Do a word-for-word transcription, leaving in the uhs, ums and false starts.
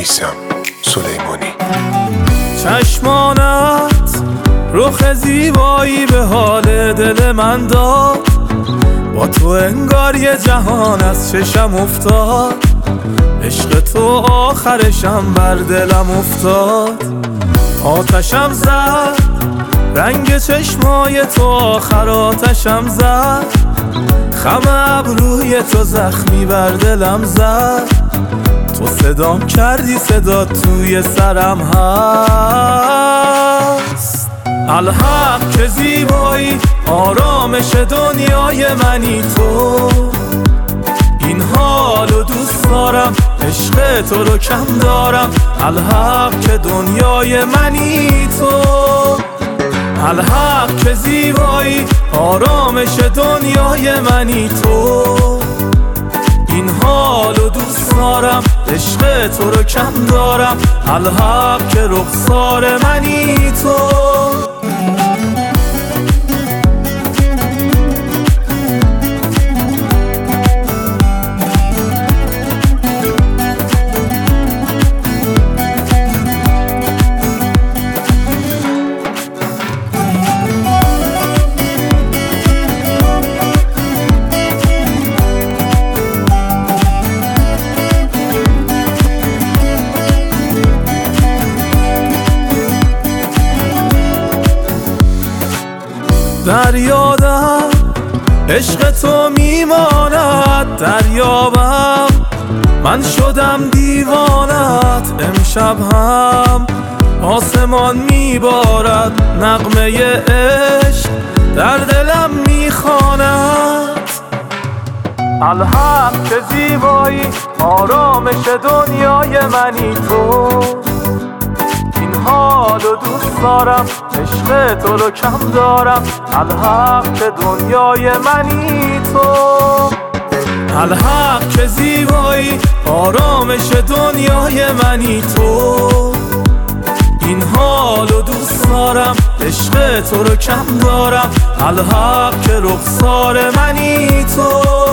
میثم سلیمانی. چشمانت رخ زیبایی به حال دل من داد، با تو انگار یه جهان از چشم افتاد. عشق تو آخرشم بر دلم افتاد. آتشم زد رنگ چشمای تو، آخر آتشم زد. خم ابروی تو زخمی بر دلم زد. تو صدام کردی صدا توی سرم هست. الحق که زیبایی آرامش دنیای منی تو. این حالو دوست دارم، عشق تو رو کم دارم. الحق که دنیای منی تو. الحق که زیبایی آرامش دنیای منی تو. این حالو دوست دارم، عشق تو رو کم دارم. الحق که رخسار منی تو. در یادم عشق تو میماند، در یابم من شدم دیوانت. امشب هم آسمان میبارد، نغمه عشق در دلم میخواند. الحق که زیبایی آرامش دنیای منی تو. این حالو دوست دارم، عشق تو رو کم دارم. الحق که دنیای منی تو. الحق که زیبایی آرامش دنیای منی تو. این حالو دوست دارم، عشق تو رو کم دارم. الحق که رخسار منی تو.